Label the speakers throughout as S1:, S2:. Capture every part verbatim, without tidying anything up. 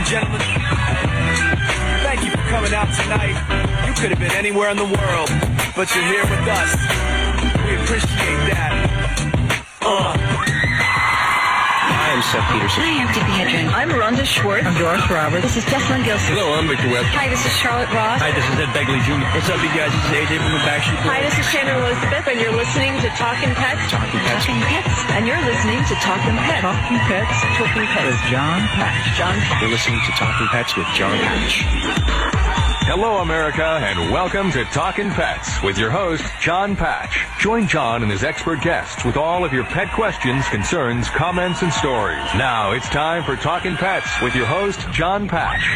S1: gentlemen, thank you for coming out tonight. You could have been anywhere in the world, but you're here with us. We appreciate that. Uh.
S2: Hi, I'm Seth Peterson.
S3: Hi, I'm Tippi Hedren.
S4: I'm Rhonda Schwartz.
S5: I'm Doris Roberts.
S3: This is Jessalyn Gilson.
S6: Hello, I'm Victor Webb.
S3: Hi, this is Charlotte Ross.
S7: Hi, this is Ed Begley Junior What's up, you guys? This is A J from the Backstreet Boys.
S4: Hi, this is Shannon Elizabeth, and you're listening to Talkin' Pets.
S2: Talking Pets.
S3: Talking Pets.
S4: And you're listening to Talkin' Pets.
S5: Talking Pets.
S4: Talking Pets.
S5: With John Patch.
S4: John Patch.
S2: You're listening to Talking Pets with John Patch.
S8: Hello, America, and welcome to Talkin' Pets with your host, John Patch. Join John and his expert guests with all of your pet questions, concerns, comments, and stories. Now it's time for Talkin' Pets with your host, John Patch.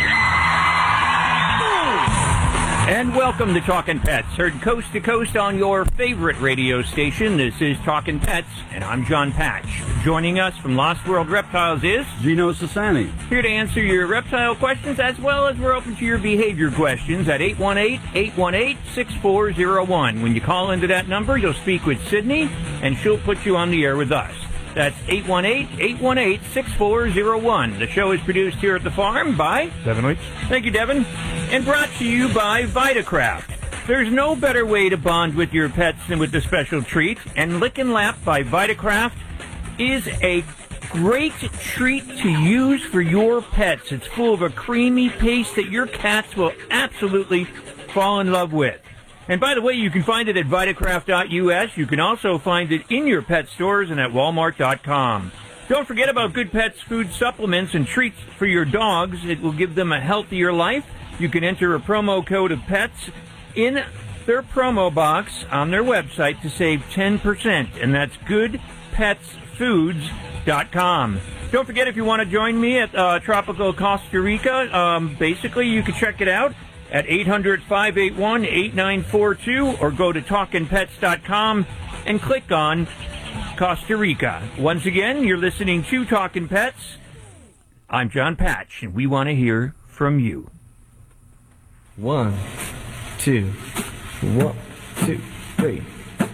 S7: And welcome to Talkin' Pets, heard coast to coast on your favorite radio station. This is Talkin' Pets, and I'm John Patch. Joining us from Lost World Reptiles is
S9: Gino Sassani.
S7: Here to answer your reptile questions, as well as we're open to your behavior questions at eight one eight, eight one eight, six four zero one. When you call into that number, you'll speak with Sydney, and she'll put you on the air with us. That's eight one eight, eight one eight, six four zero one. The show is produced here at the farm by
S10: Devin Leach.
S7: Thank you, Devin. And brought to you by Vitacraft. There's no better way to bond with your pets than with the special treat, and Lick and Lap by Vitacraft is a great treat to use for your pets. It's full of a creamy paste that your cats will absolutely fall in love with. And by the way, you can find it at Vitacraft dot U S. You can also find it in your pet stores and at Walmart dot com. Don't forget about Good Pets food supplements and treats for your dogs. It will give them a healthier life. You can enter a promo code of PETS in their promo box on their website to save ten percent, and that's good pets foods dot com. Don't forget, if you want to join me at uh, Tropical Costa Rica, um, basically you can check it out at eight hundred, five eight one, eight nine four two, or go to talkin pets dot com and click on Costa Rica. Once again, you're listening to Talkin' Pets. I'm John Patch, and we want to hear from you.
S9: One, two, one, two, three.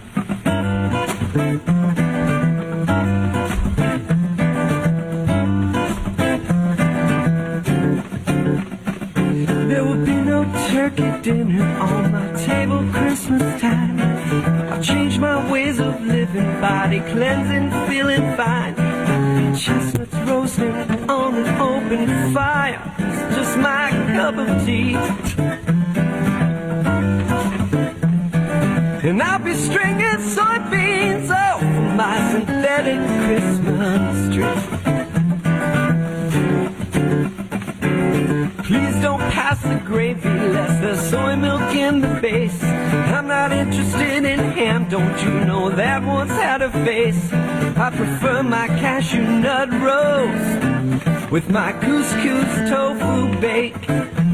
S11: There will be no turkey dinner on my table Christmas time. I've changed my ways of living, body cleansing, feeling fine. Chestnuts roasting on an open fire, it's just my cup of tea. And I'll be stringing soybeans off my synthetic Christmas tree. Please don't pass the gravy, less there's soy milk in the base. I'm not interested in ham, don't you know that once had a face? I prefer my cashew nut roast with my couscous tofu bake.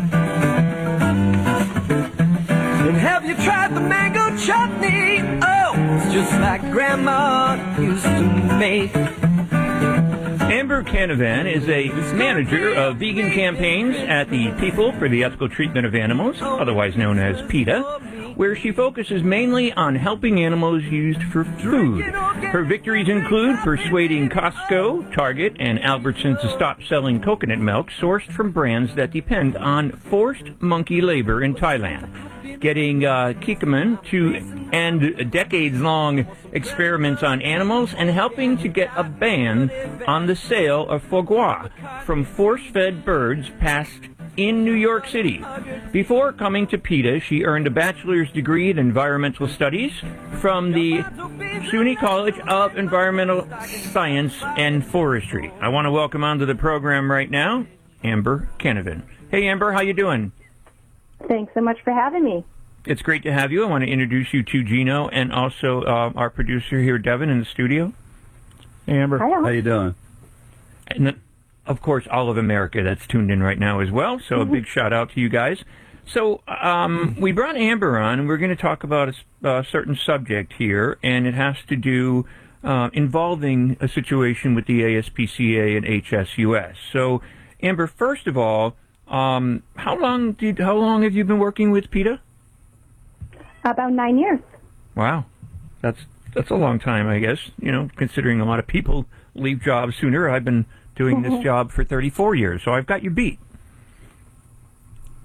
S11: And have you tried the mango chutney? Oh, it's just like Grandma used to make.
S7: Amber Canavan is a manager of vegan campaigns at the People for the Ethical Treatment of Animals, otherwise known as PETA, where she focuses mainly on helping animals used for food. Her victories include persuading Costco, Target, and Albertsons to stop selling coconut milk sourced from brands that depend on forced monkey labor in Thailand, getting uh, Kikkoman to end decades-long experiments on animals, and helping to get a ban on the sale of foie gras from force-fed birds passed in New York City. Before coming to PETA, she earned a bachelor's degree in environmental studies from the SUNY College of Environmental Science and Forestry. I want to welcome onto the program right now, Amber Canavan. Hey, Amber, how you doing?
S12: Thanks so much for having me.
S7: It's great to have you. I want to introduce you to Gino and also uh, our producer here, Devin, in the studio. Hey, Amber.
S12: Hi,
S9: How you doing?
S7: And then, of course, all of America that's tuned in right now as well. So mm-hmm. a big shout out to you guys. So um, we brought Amber on, and we're going to talk about a, a certain subject here, and it has to do uh, involving a situation with the A S P C A and H S U S. So, Amber, first of all, um, how long did how long have you been working with PETA?
S12: About nine years.
S7: Wow, that's that's a long time, I guess. You know, considering a lot of people leave jobs sooner. I've been doing this job for thirty-four years, so I've got you beat.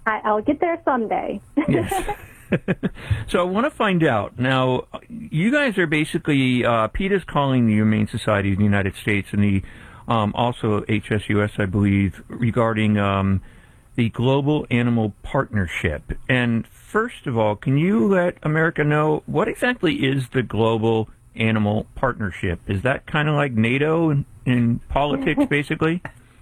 S12: I, I'll get there someday.
S7: Yes. So I want to find out. Now, you guys are basically, uh, PETA's calling the Humane Society of the United States and the um, also H S U S, I believe, regarding um, the Global Animal Partnership. And first of all, can you let America know what exactly is the Global Animal Partnership? Is that kind of like NATO in, in politics, basically?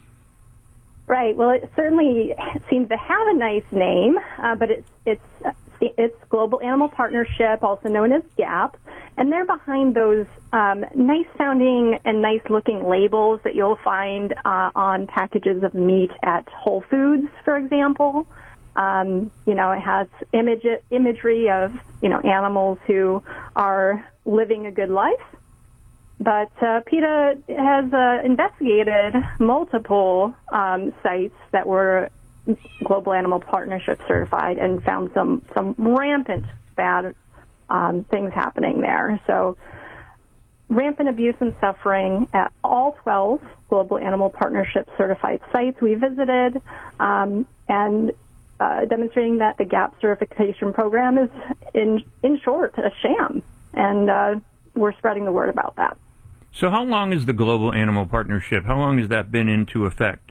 S12: Right. Well, it certainly seems to have a nice name, uh, but it's it's it's Global Animal Partnership, also known as GAP, and they're behind those um, nice-sounding and nice-looking labels that you'll find uh, on packages of meat at Whole Foods, for example. Um, you know, it has image imagery of you know animals who are living a good life. But uh, PETA has uh, investigated multiple um, sites that were Global Animal Partnership certified and found some, some rampant bad um, things happening there. So rampant abuse and suffering at all twelve Global Animal Partnership certified sites we visited, um, and uh, demonstrating that the GAP certification program is, in, in short, a sham. And uh, we're spreading the word about that.
S7: So how long is the Global Animal Partnership? How long has that been into effect?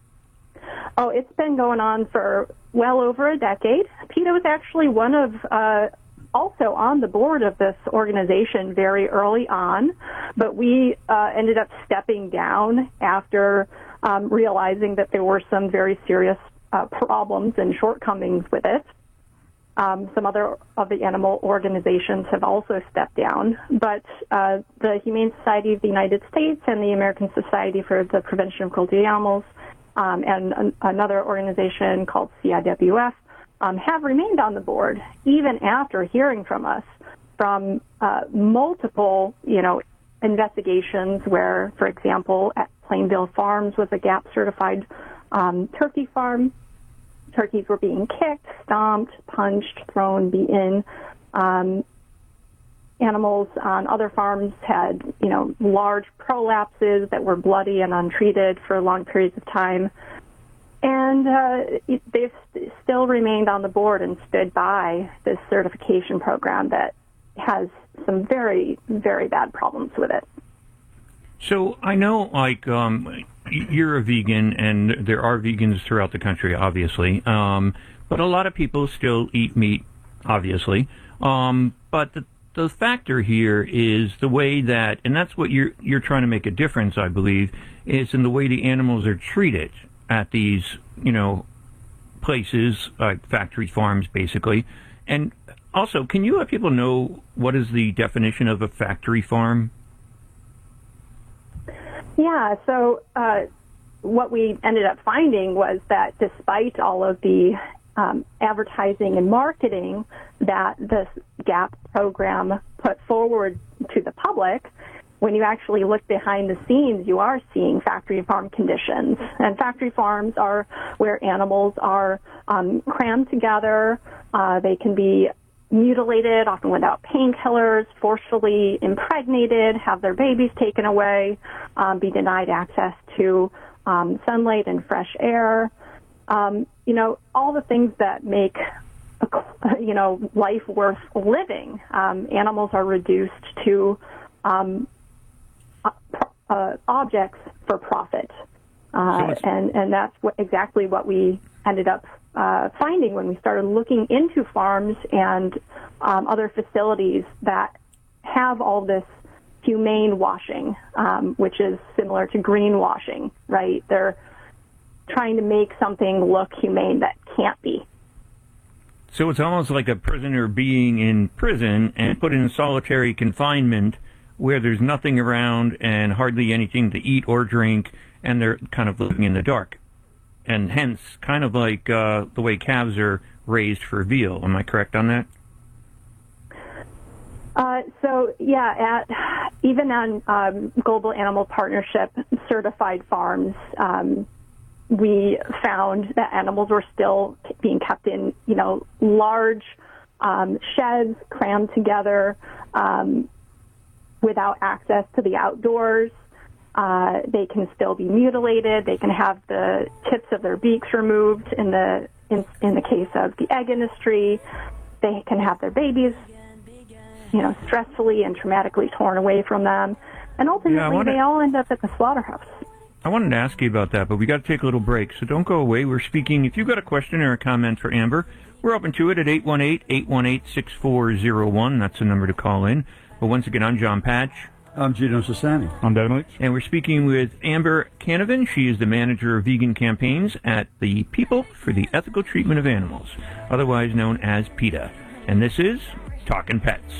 S12: Oh, it's been going on for well over a decade. PETA was actually one of, uh, also on the board of this organization very early on, but we uh, ended up stepping down after um, realizing that there were some very serious uh, problems and shortcomings with it. Um, some other of the animal organizations have also stepped down, but uh, the Humane Society of the United States and the American Society for the Prevention of Cruelty to Animals um, and an, another organization called C I W F um, have remained on the board even after hearing from us from uh, multiple, you know, investigations where, for example, at Plainville Farms was a GAP certified um, turkey farm. Turkeys were being kicked, stomped, punched, thrown, beaten. Um, animals on other farms had, you know, large prolapses that were bloody and untreated for long periods of time. And uh, they've st- still remained on the board and stood by this certification program that has some very, very bad problems with it.
S7: So I know, like, um, you're a vegan, and there are vegans throughout the country, obviously. Um, but a lot of people still eat meat, obviously. Um, but the, the factor here is the way that, and that's what you're you're trying to make a difference, I believe, is in the way the animals are treated at these, you know, places, like factory farms, basically. And also, can you let people know what is the definition of a factory farm?
S12: Yeah, so uh, what we ended up finding was that despite all of the um, advertising and marketing that this GAP program put forward to the public, when you actually look behind the scenes, you are seeing factory farm conditions. And factory farms are where animals are um, crammed together. Uh, they can be mutilated, often without painkillers, forcefully impregnated, have their babies taken away, um, be denied access to um, sunlight and fresh air. Um, you know, all the things that make, you know, life worth living. Um, animals are reduced to um, uh, objects for profit. Uh, and, and that's what, exactly what we ended up uh, finding when we started looking into farms and um, other facilities that have all this humane washing, um, which is similar to greenwashing, right? They're trying to make something look humane that can't be.
S7: So it's almost like a prisoner being in prison and put in solitary confinement where there's nothing around and hardly anything to eat or drink, and they're kind of living in the dark. And hence, kind of like uh, the way calves are raised for veal. Am I correct on that?
S12: Uh, so, yeah, at, even on um, Global Animal Partnership certified farms, um, we found that animals were still being kept in, you know, large um, sheds, crammed together, um, without access to the outdoors. Uh, they can still be mutilated. They can have the tips of their beaks removed in the in, in the case of the egg industry, they can have their babies, you know, stressfully and traumatically torn away from them. And ultimately,
S7: Yeah, I wanna-
S12: they all end up at the slaughterhouse.
S7: I wanted to ask you about that, but we got to take a little break, so don't go away. We're speaking. If you've got a question or a comment for Amber, we're open to it at eight one eight, eight one eight, six four zero one. That's the number to call in. But once again, I'm John Patch.
S9: I'm Gino Sassani.
S5: I'm Devin Leach.
S7: And we're speaking with Amber Canavan. She is the manager of vegan campaigns at the People for the Ethical Treatment of Animals, otherwise known as PETA. And this is Talking Pets.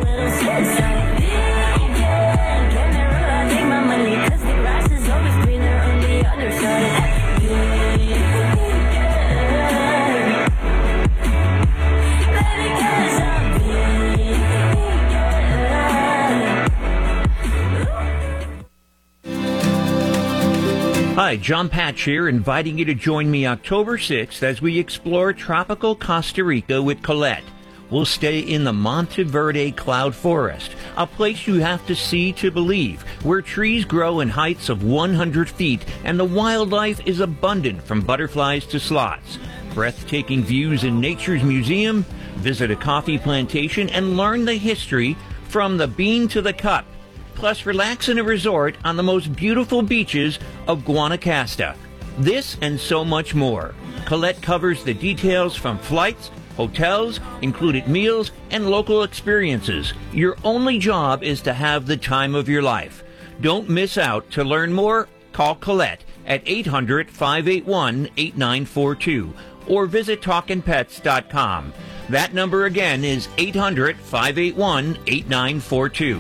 S7: Hi, John Patch here, inviting you to join me October sixth as we explore tropical Costa Rica with Colette. We'll stay in the Monteverde Cloud Forest, a place you have to see to believe, where trees grow in heights of one hundred feet and the wildlife is abundant from butterflies to sloths. Breathtaking views in Nature's Museum, visit a coffee plantation and learn the history from the bean to the cup. Plus, relax in a resort on the most beautiful beaches of Guanacaste. This and so much more. Colette covers the details from flights, hotels, included meals, and local experiences. Your only job is to have the time of your life. Don't miss out. To learn more, call Colette at eight hundred, five eight one, eight nine four two or visit talkin pets dot com. That number again is eight hundred, five eight one, eight nine four two.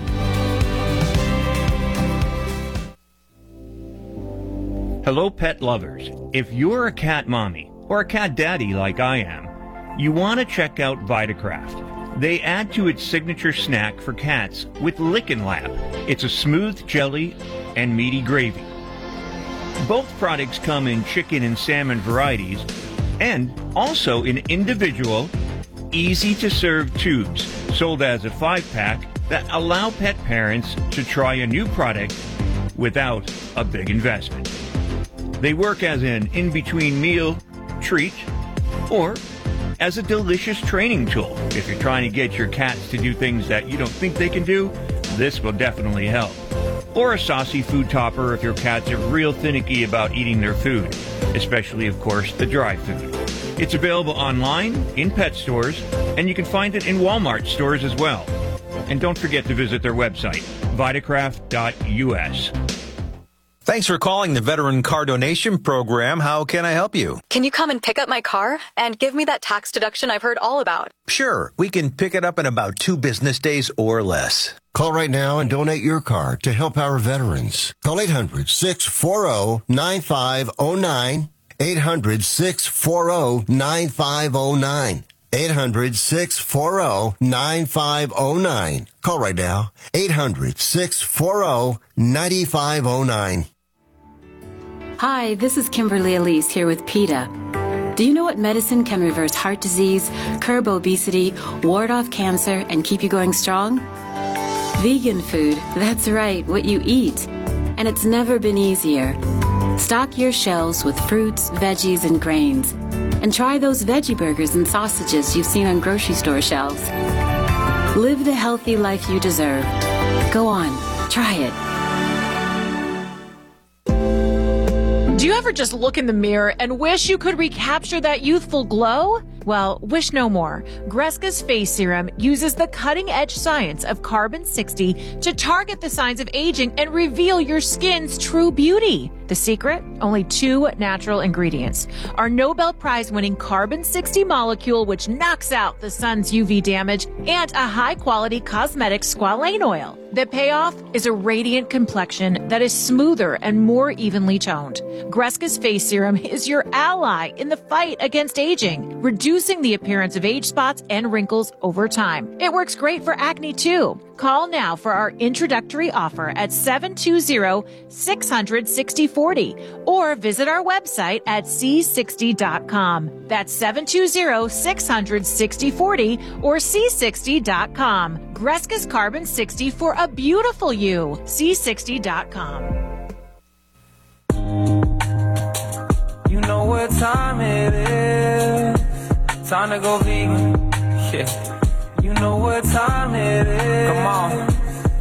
S7: Hello, pet lovers. If you're a cat mommy or a cat daddy like I am, you want to check out VitaCraft. They add to its signature snack for cats with Lickin' Lap. It's a smooth jelly and meaty gravy. Both products come in chicken and salmon varieties and also in individual, easy-to-serve tubes sold as a five-pack that allow pet parents to try a new product without a big investment. They work as an in-between meal treat or as a delicious training tool. If you're trying to get your cats to do things that you don't think they can do, this will definitely help. Or a saucy food topper if your cats are real finicky about eating their food, especially, of course, the dry food. It's available online, in pet stores, and you can find it in Walmart stores as well. And don't forget to visit their website, vitacraft dot U S.
S6: Thanks for calling the Veteran Car Donation Program. How can I help you?
S10: Can you come and pick up my car and give me that tax deduction I've heard all about?
S6: Sure. We can pick it up in about two business days or less.
S13: Call right now and donate your car to help our veterans. Call eight hundred, six four zero, nine five zero nine. eight hundred, six four zero, nine five zero nine. eight hundred, six four zero, nine five zero nine. Call right now. eight hundred, six four zero, nine five zero nine.
S14: Hi, this is Kimberly Elise here with PETA. Do you know what medicine can reverse heart disease, curb obesity, ward off cancer, and keep you going strong? Vegan food. That's right, what you eat. And it's never been easier. Stock your shelves with fruits, veggies, and grains. And try those veggie burgers and sausages you've seen on grocery store shelves. Live the healthy life you deserve. Go on, try it.
S15: Do you ever just look in the mirror and wish you could recapture that youthful glow? Well, wish no more. Greska's Face Serum uses the cutting-edge science of carbon sixty to target the signs of aging and reveal your skin's true beauty. The secret? Only two natural ingredients. Our Nobel Prize-winning carbon sixty molecule, which knocks out the sun's U V damage, and a high-quality cosmetic squalane oil. The payoff is a radiant complexion that is smoother and more evenly toned. Greska's Face Serum is your ally in the fight against aging, reducing the appearance of age spots and wrinkles over time. It works great for acne too. Call now for our introductory offer at seven two zero, six hundred, sixty forty or visit our website at c sixty dot com. That's seven two zero, six hundred, sixty forty or c sixty dot com. Greska's Carbon sixty for a beautiful you. c sixty dot com.
S11: You know what time it is. time to go vegan. Yeah, you know what time it is. Come on.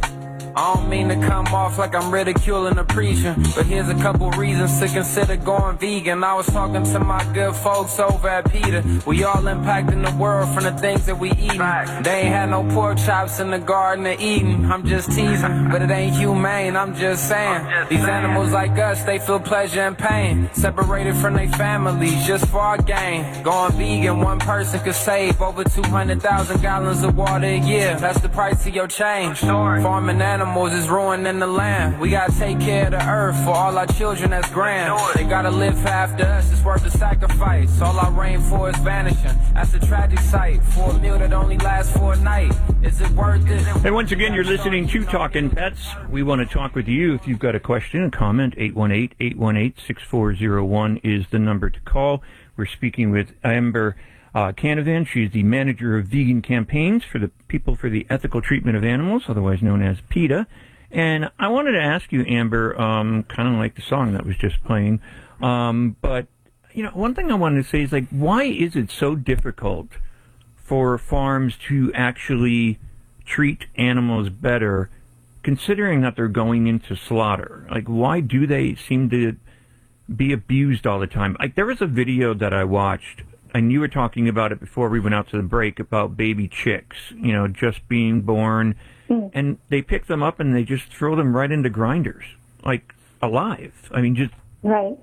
S11: I don't mean to come off like I'm ridiculing the preaching, but here's a couple reasons to consider going vegan. I was talking to my good folks over at Peter. We all impacting the world from the things that we eat. They ain't had no pork chops in the Garden of Eden. I'm just teasing, but it ain't humane, I'm just saying. These animals like us, they feel pleasure and pain, separated from their families just for our gain. Going vegan, one person could save over two hundred thousand gallons of water a year. That's the price of your change. Farming animals Animals is ruining the land. We gotta take care of the earth for all our children that's grand. They gotta live after us, it's worth the sacrifice. All our rainforest vanishing, that's a tragic sight. For a meal that only lasts for a night, is it worth it?
S7: And once again, you're listening to Talkin' Pets. We want to talk with you. If you've got a question, a comment, eight one eight, eight one eight, six four zero one is the number to call. We're speaking with Amber Uh, Canavan. She's the manager of vegan campaigns for the People for the Ethical Treatment of Animals, otherwise known as PETA. And I wanted to ask you, Amber, um, kind of like the song that was just playing, um, but, you know, one thing I wanted to say is, like, why is it so difficult for farms to actually treat animals better, considering that they're going into slaughter? Like, why do they seem to be abused all the time? Like, there was a video that I watched, and you were talking about it before we went out to the break, about baby chicks, you know, just being born, mm. and they pick them up and they just throw them right into grinders, like alive. I mean, just
S12: right.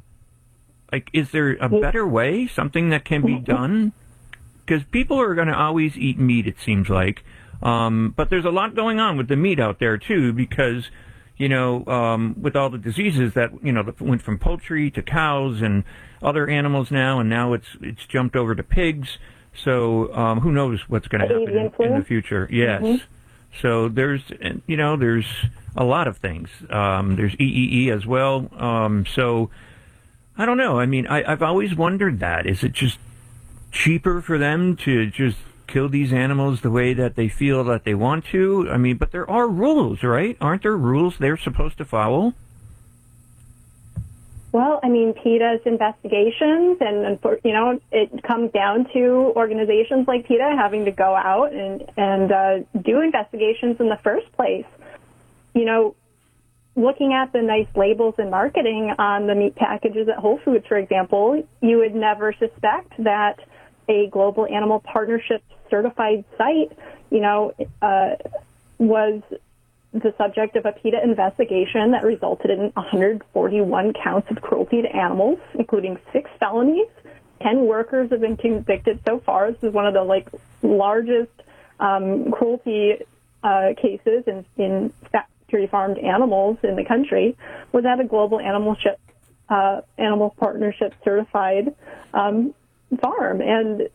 S7: Like, is there a better way, something that can be done? Because people are going to always eat meat, it seems like, um, but there's a lot going on with the meat out there too, because, you know, um, with all the diseases that, you know, that went from poultry to cows and other animals now, and now it's it's jumped over to pigs. So um, who knows what's going to happen in, in the future? Yes. Mm-hmm. So there's, you know, there's a lot of things. Um, there's E E E as well. Um, so I don't know. I mean, I, I've always wondered that. Is it just cheaper for them to just kill these animals the way that they feel that they want to? I mean, but there are rules, right? Aren't there rules they're supposed to follow?
S12: Well, I mean, PETA's investigations, and, you know, it comes down to organizations like PETA having to go out and, and uh, do investigations in the first place. You know, looking at the nice labels and marketing on the meat packages at Whole Foods, for example, you would never suspect that a Global Animal Partnership certified site, you know, uh, was the subject of a PETA investigation that resulted in one hundred forty-one counts of cruelty to animals, including six felonies. Ten workers have been convicted so far. This is one of the like largest um, cruelty uh, cases in, in factory farmed animals in the country. Was at a Global Animal Ship, uh, Animal Partnership certified um, farm, and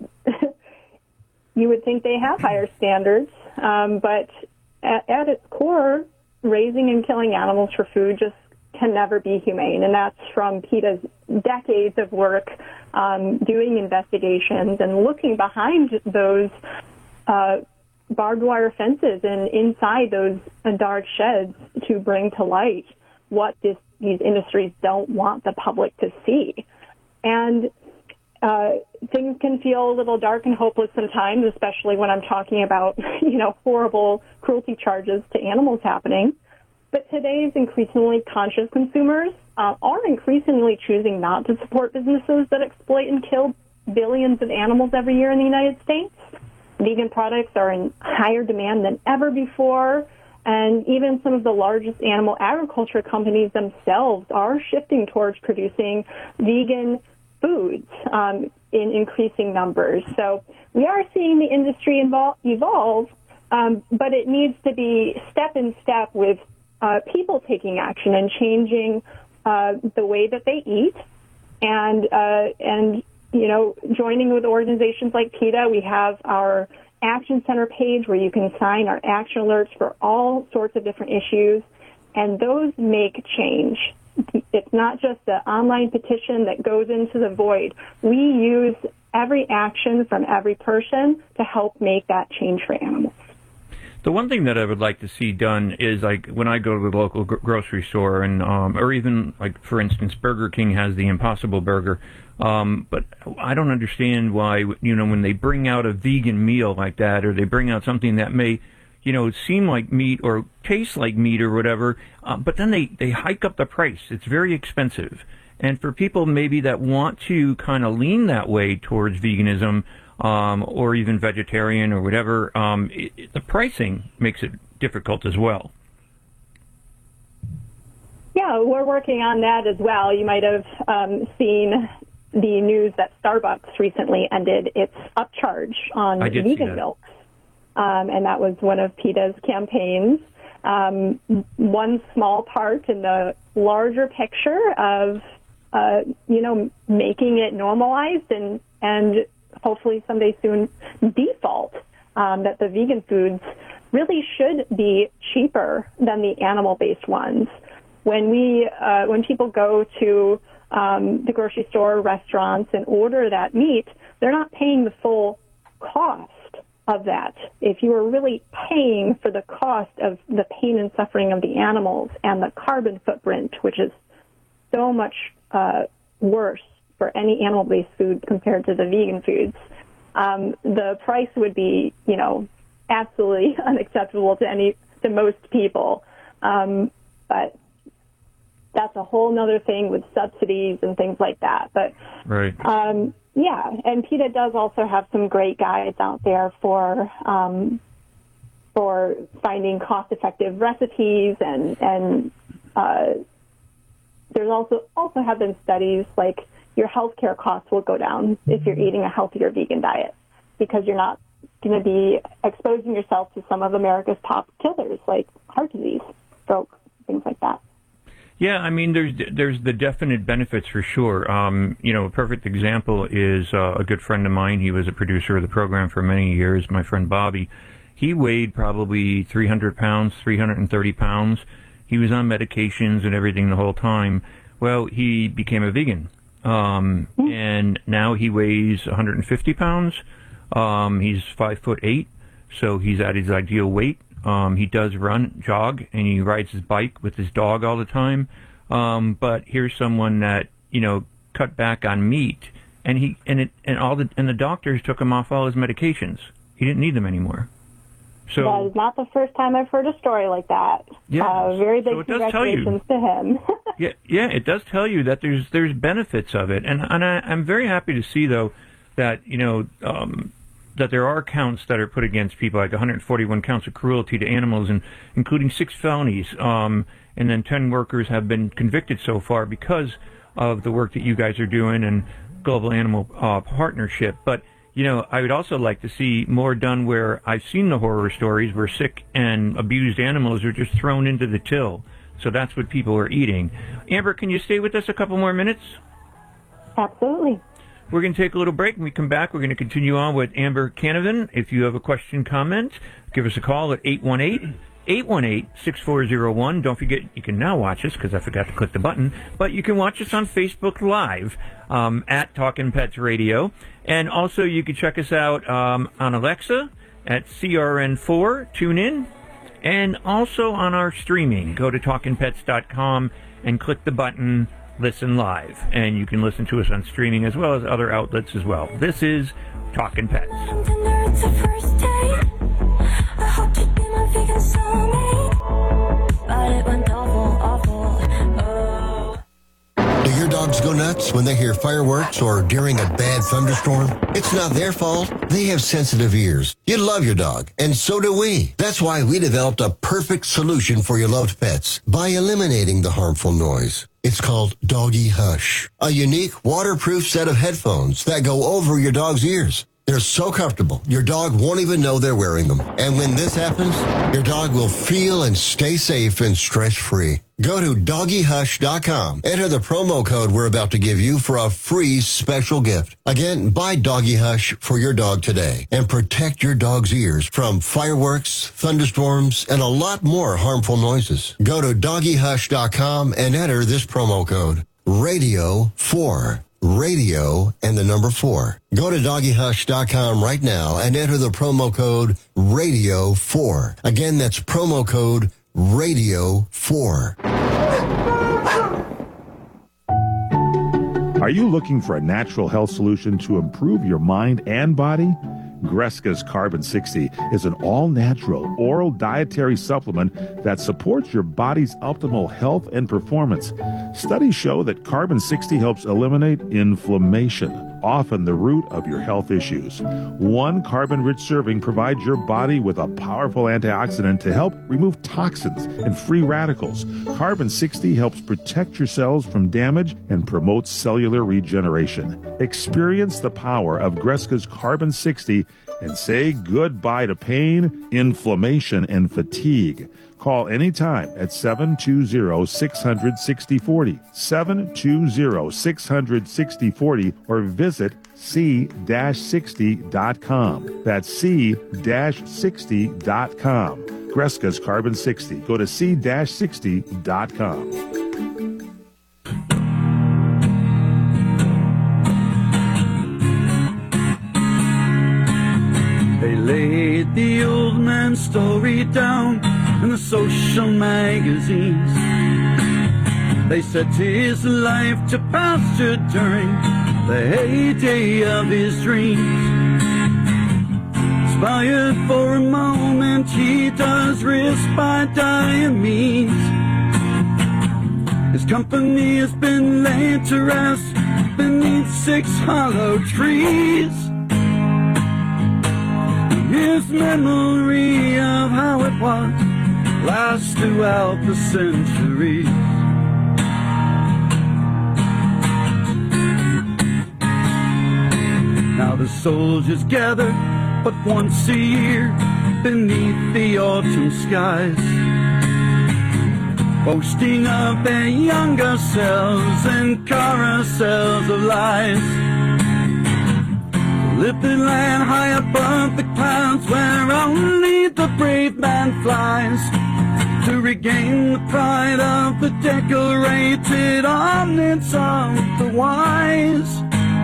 S12: you would think they have higher standards, um, but At, at its core, raising and killing animals for food just can never be humane, and that's from PETA's decades of work um, doing investigations and looking behind those uh, barbed wire fences and inside those dark sheds to bring to light what this, these industries don't want the public to see. And Uh, things can feel a little dark and hopeless sometimes, especially when I'm talking about, you know, horrible cruelty charges to animals happening. But today's increasingly conscious consumers uh, are increasingly choosing not to support businesses that exploit and kill billions of animals every year in the United States. Vegan products are in higher demand than ever before, and even some of the largest animal agriculture companies themselves are shifting towards producing vegan foods um, in increasing numbers. So we are seeing the industry evol- evolve, um, but it needs to be step in step with uh, people taking action and changing uh, the way that they eat, and uh, and you know, joining with organizations like PETA. We have our Action Center page where you can sign our action alerts for all sorts of different issues, and those make change. It's not just an online petition that goes into the void. We use every action from every person to help make that change for animals.
S7: The one thing that I would like to see done is, like, when I go to the local gr- grocery store, and um, or even, like, for instance, Burger King has the Impossible Burger, um, but I don't understand why, you know, when they bring out a vegan meal like that, or they bring out something that may, you know, seem like meat or taste like meat or whatever, uh, but then they, they hike up the price. It's very expensive. And for people maybe that want to kind of lean that way towards veganism, um, or even vegetarian or whatever, um, it, it, the pricing makes it difficult as well.
S12: Yeah, we're working on that as well. You might have um, seen the news that Starbucks recently ended its upcharge on vegan milk. Um, and that was one of PETA's campaigns. Um, one small part in the larger picture of, uh, you know, making it normalized and, and hopefully someday soon default, um, that the vegan foods really should be cheaper than the animal-based ones. When we, uh, when people go to um, the grocery store or restaurants and order that meat, they're not paying the full cost of that. If you were really paying for the cost of the pain and suffering of the animals and the carbon footprint, which is so much uh, worse for any animal-based food compared to the vegan foods, um, the price would be, you know, absolutely unacceptable to any to most people. Um, but that's a whole nother thing with subsidies and things like that. But
S7: right.
S12: Um, yeah, and PETA does also have some great guides out there for um, for finding cost-effective recipes, and and uh, there's also also have been studies like your healthcare costs will go down if you're eating a healthier vegan diet, because you're not going to be exposing yourself to some of America's top killers like heart disease, stroke, things like that.
S7: Yeah, I mean, there's there's the definite benefits for sure. Um, you know, a perfect example is uh, a good friend of mine. He was a producer of the program for many years, my friend Bobby. He weighed probably three hundred pounds, three hundred thirty pounds. He was on medications and everything the whole time. Well, he became a vegan, um, and now he weighs one hundred fifty pounds. Um, he's five foot eight, so he's at his ideal weight. Um, he does run, jog, and he rides his bike with his dog all the time. Um, but here's someone that, you know, cut back on meat, and he and it and all the and the doctors took him off all his medications. He didn't need them anymore. So
S12: that is not the first time I've heard a story like that.
S7: Yeah,
S12: uh, very big
S7: so it does tell you.
S12: congratulations to him.
S7: yeah, yeah, it does tell you that there's there's benefits of it, and and I, I'm very happy to see though that you know. Um, that there are counts that are put against people, like one hundred forty-one counts of cruelty to animals, and including six felonies, um, and then ten workers have been convicted so far because of the work that you guys are doing and Global Animal uh, Partnership. But, you know, I would also like to see more done where I've seen the horror stories where sick and abused animals are just thrown into the till. So that's what people are eating. Amber, can you stay with us a couple more minutes?
S12: Absolutely.
S7: We're going to take a little break. When we come back, we're going to continue on with Amber Canavan. If you have a question, comment, give us a call at eight one eight, eight one eight, six four zero one. Don't forget, you can now watch us, because I forgot to click the button, but you can watch us on Facebook Live um, at Talkin' Pets Radio. And also, you can check us out um, on Alexa at C R N four, tune in, and also on our streaming. Go to talkin pets dot com and click the button Listen Live, and you can listen to us on streaming as well as other outlets as well. This is Talkin' Pets.
S13: Do your dogs go nuts when they hear fireworks or during a bad thunderstorm? It's not their fault. They have sensitive ears. You love your dog, and so do we. That's why we developed a perfect solution for your loved pets by eliminating the harmful noise. It's called Doggy Hush, a unique waterproof set of headphones that go over your dog's ears. They're so comfortable, your dog won't even know they're wearing them. And when this happens, your dog will feel and stay safe and stress-free. Go to doggy hush dot com. Enter the promo code we're about to give you for a free special gift. Again, buy Doggy Hush for your dog today and protect your dog's ears from fireworks, thunderstorms, and a lot more harmful noises. Go to doggy hush dot com and enter this promo code, radio four. radio, and the number four. Go to doggy hush dot com right now and enter the promo code radio four. Again, that's promo code radio four.
S5: Are you looking for a natural health solution to improve your mind and body? Greska's Carbon sixty is an all-natural oral dietary supplement that supports your body's optimal health and performance. Studies show that Carbon sixty helps eliminate inflammation, often the root of your health issues. One carbon-rich serving provides your body with a powerful antioxidant to help remove toxins and free radicals. Carbon sixty helps protect your cells from damage and promotes cellular regeneration. Experience the power of Greska's Carbon sixty and say goodbye to pain, inflammation, and fatigue. Call anytime at seven two zero, six hundred, sixty forty, seven two zero, six hundred, sixty forty, or visit c sixty dot com. That's c sixty dot com. Greska's Carbon sixty. Go to c sixty dot com.
S9: They laid the old man's story down in the social magazines. They set his life to pasture during the heyday of his dreams. Inspired for a moment, he does risk by dire means. His company has been laid to rest beneath six hollow trees. His memory of how it was lasts throughout the centuries. Now the soldiers gather but once a year beneath the autumn skies, boasting of their younger selves and carousels of lies. Live the land high above the clouds where only the brave man flies, to regain the pride of the decorated omnits of the wise.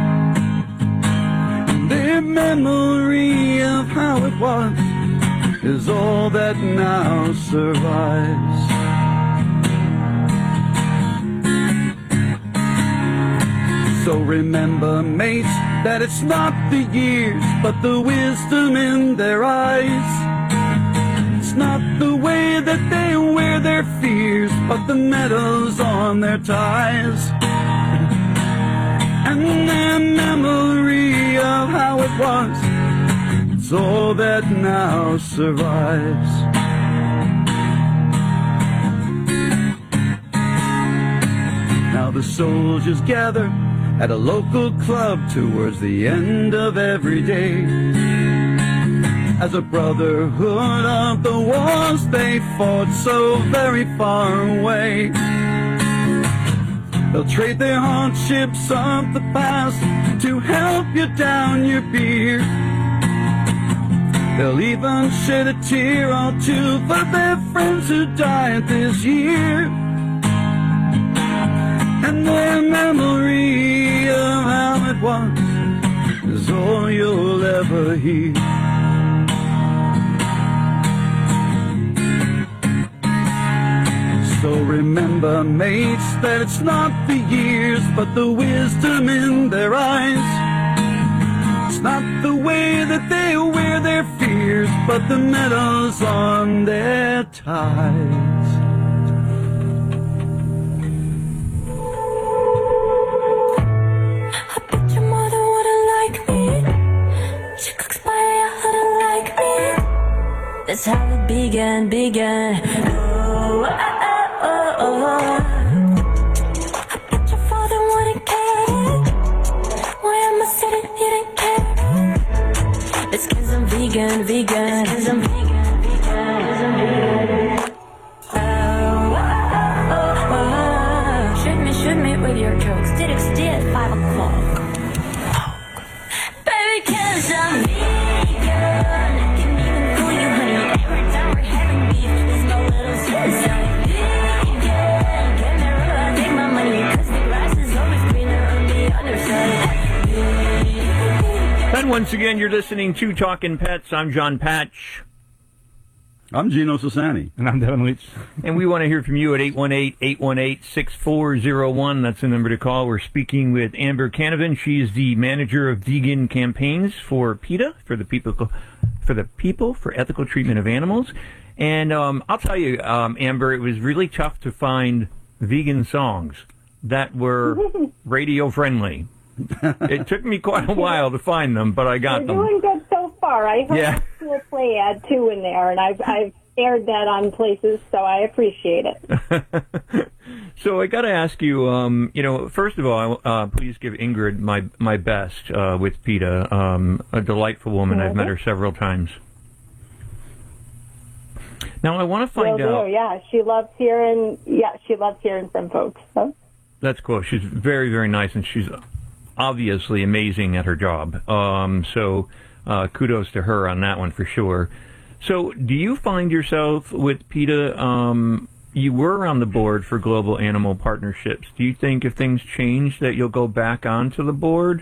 S9: And their memory of how it was is all that now survives. So remember, mates, that it's not the years, but the wisdom in their eyes. It's not the way that they wear their fears, but the medals on their ties. And their memory of how it was, it's all that now survives. Now the soldiers gather at a local club towards the end of every day. As a brotherhood of the wars they fought so very far away, they'll trade their hardships of the past to help you down your beer. They'll even shed a tear or two for their friends who died this year. And their memory of how it was is all you'll ever hear. So remember, mates, that it's not the years, but the wisdom in their eyes. It's not the way that they wear their fears, but the medals on their ties.
S16: That's how it began, began. Oh, oh, oh, oh, oh. I bet your father wouldn't care. Why am I sitting here and care? It's cause I'm vegan, vegan. It's cause I'm vegan, vegan. Cause I'm vegan. Oh, oh, oh, oh. Shoot me, shoot me with your jokes. Did it stay at five o'clock? Baby, cause I'm vegan. Other side.
S7: Once again, you're listening to Talkin' Pets. I'm John Patch.
S9: I'm Gino Sassani.
S17: And I'm Devin Leach.
S7: And we want to hear from you at eight one eight, eight one eight, six four zero one. That's the number to call. We're speaking with Amber Canavan. She is the manager of vegan campaigns for PETA, for the people for the people for ethical treatment of animals. And um, I'll tell you, um, Amber, it was really tough to find vegan songs that were radio friendly. It took me quite a while to find them, but I got
S12: You're
S7: them.
S12: doing good so far. I heard
S7: Yeah.
S12: a school play ad too in there, and I've I've aired that on places, so I appreciate it.
S7: So I got to ask you, um, you know, first of all, uh, please give Ingrid my my best uh, with PETA. Um, a delightful woman. I've met her several times. Now I want to find
S12: Will
S7: out.
S12: do, yeah, she loves hearing. Yeah, she loves hearing from folks. So.
S7: That's cool. She's very, very nice, and she's obviously amazing at her job. Um, so uh, kudos to her on that one for sure. So do you find yourself with PETA, um, you were on the board for Global Animal Partnerships. Do you think if things change that you'll go back onto the board?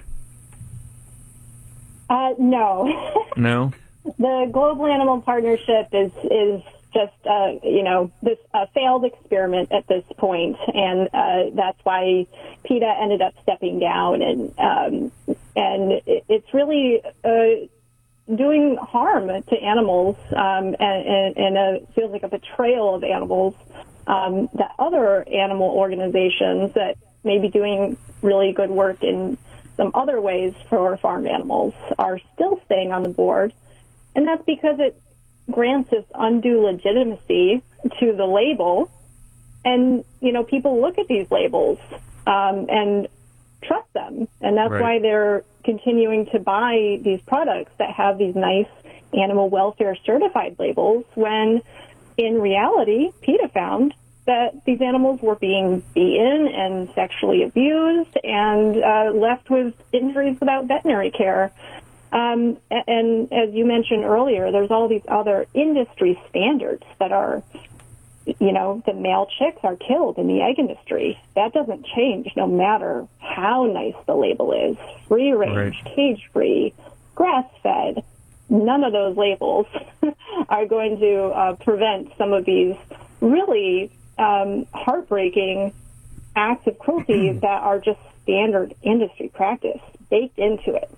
S12: Uh, no.
S7: No?
S12: The Global Animal Partnership is is just uh, you know this a failed experiment at this point, and uh, that's why PETA ended up stepping down, and um, and it, it's really uh, doing harm to animals, um, and, and, and a, feels like a betrayal of animals. Um, that other animal organizations that may be doing really good work in some other ways for farm animals are still staying on the board. And that's because it grants this undue legitimacy to the label. And, you know, people look at these labels um, and trust them. And that's
S18: Right.
S12: why they're continuing to buy these products that have these nice animal welfare certified labels when, in reality, PETA found that these animals were being beaten and sexually abused and uh, left with injuries without veterinary care. Um, and as you mentioned earlier, there's all these other industry standards that are, you know, the male chicks are killed in the egg industry. That doesn't change no matter how nice the label is. Free range,
S7: Right.
S12: cage free, grass fed. None of those labels are going to uh, prevent some of these really um, heartbreaking acts of cruelty that are just standard industry practice baked into it.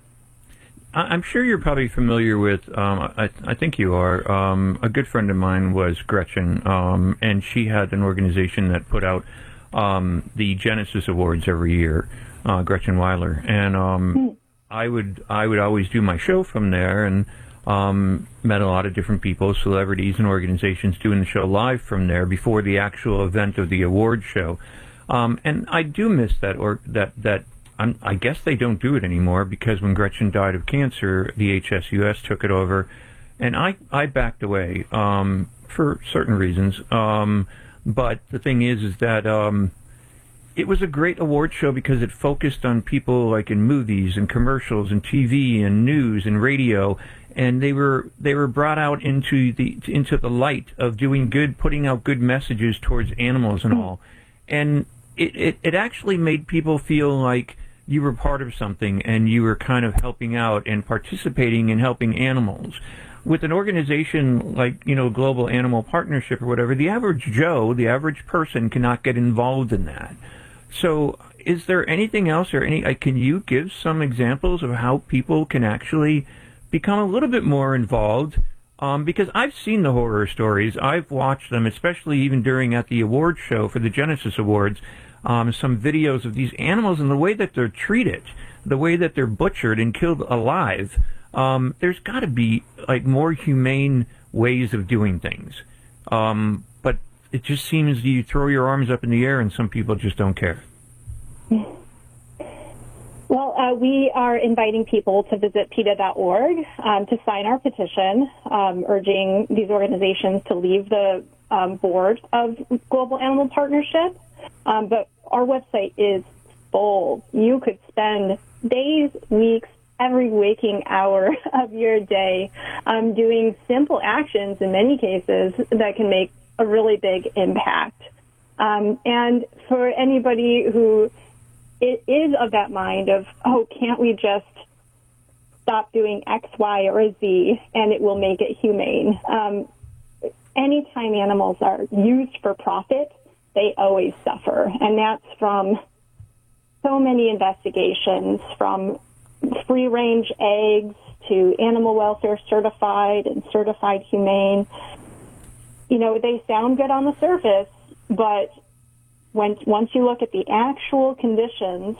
S7: I- I'm sure you're probably familiar with, um, I, I think you are, um, a good friend of mine was Gretchen, um, and she had an organization that put out um, the Genesis Awards every year, uh, Gretchen Weiler. And um, I would I would always do my show from there, and um, met a lot of different people, celebrities and organizations doing the show live from there before the actual event of the award show. Um, and I do miss that, or that, that I'm, I guess they don't do it anymore because when Gretchen died of cancer, the H S U S took it over, and I, I backed away um, for certain reasons. Um, but the thing is, is that um, it was a great award show because it focused on people like in movies and commercials and T V and news and radio, and they were they were brought out into the into the light of doing good, putting out good messages towards animals and all, and it, it, it actually made people feel like you were part of something and you were kind of helping out and participating in helping animals. With an organization like, you know, Global Animal Partnership or whatever, the average Joe, the average person cannot get involved in that. So is there anything else or any, uh, can you give some examples of how people can actually become a little bit more involved? Um, because I've seen the horror stories. I've watched them, especially even during at the award show for the Genesis Awards. Um, some videos of these animals and the way that they're treated, the way that they're butchered and killed alive. Um, there's got to be like more humane ways of doing things. Um, but it just seems you throw your arms up in the air and some people just don't care.
S12: Well, uh, we are inviting people to visit PETA dot org um, to sign our petition, um, urging these organizations to leave the um, board of Global Animal Partnership. Um, but our website is full. You could spend days, weeks, every waking hour of your day um, doing simple actions in many cases that can make a really big impact. Um, and for anybody who it is of that mind of, oh, can't we just stop doing X, Y, or Z, and it will make it humane. Um, anytime animals are used for profit, they always suffer. And that's from so many investigations, from free-range eggs to animal welfare certified and certified humane. You know, they sound good on the surface, but when, once you look at the actual conditions,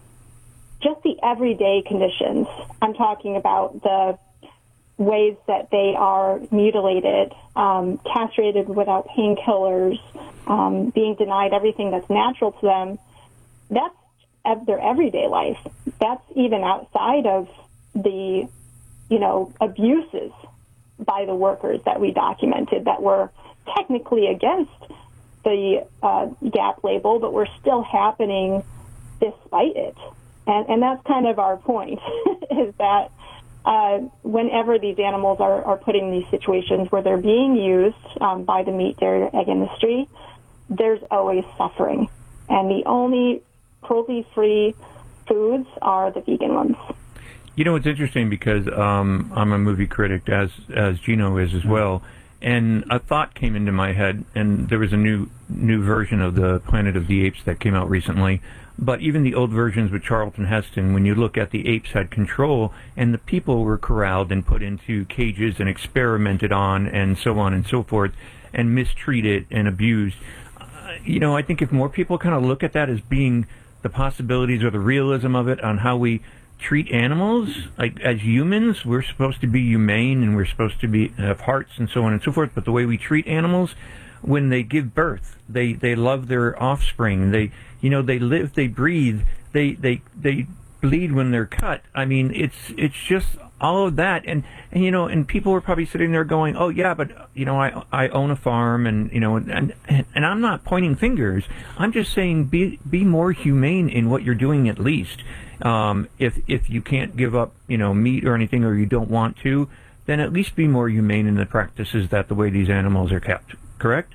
S12: just the everyday conditions, I'm talking about the ways that they are mutilated, um, castrated without painkillers, um, being denied everything that's natural to them, that's their everyday life. That's even outside of the, you know, abuses by the workers that we documented that were technically against the uh, GAP label, but were still happening despite it. And, and that's kind of our point, is that uh, whenever these animals are, are put in these situations where they're being used um, by the meat, dairy, or egg industry, there's always suffering. And the only cruelty-free foods are the vegan ones.
S7: You know, it's interesting because um, I'm a movie critic, as as Gino is as well, and a thought came into my head, and there was a new new version of the Planet of the Apes that came out recently, but even the old versions with Charlton Heston, when you look at the apes had control, and the people were corralled and put into cages and experimented on, and so on and so forth, and mistreated and abused. Uh, you know, I think if more people kind of look at that as being the possibilities or the realism of it on how we treat animals, like as humans, we're supposed to be humane and we're supposed to be have hearts and so on and so forth, but the way we treat animals, when they give birth, they they love their offspring, they you know they live, they breathe, they they they bleed when they're cut. I mean, it's it's just all of that, and, and you know, and people were probably sitting there going, oh yeah, but you know, I I own a farm, and you know, and and, and I'm not pointing fingers. I'm just saying, be be more humane in what you're doing at least. Um, if if you can't give up, you know, meat or anything, or you don't want to, then at least be more humane in the practices that the way these animals are kept. Correct?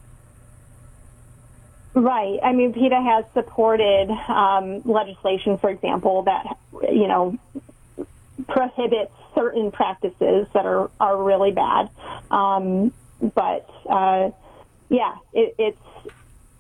S12: Right. I mean, PETA has supported um, legislation, for example, that, you know, prohibits certain practices that are, are really bad. Um, but, uh, yeah, it, it's,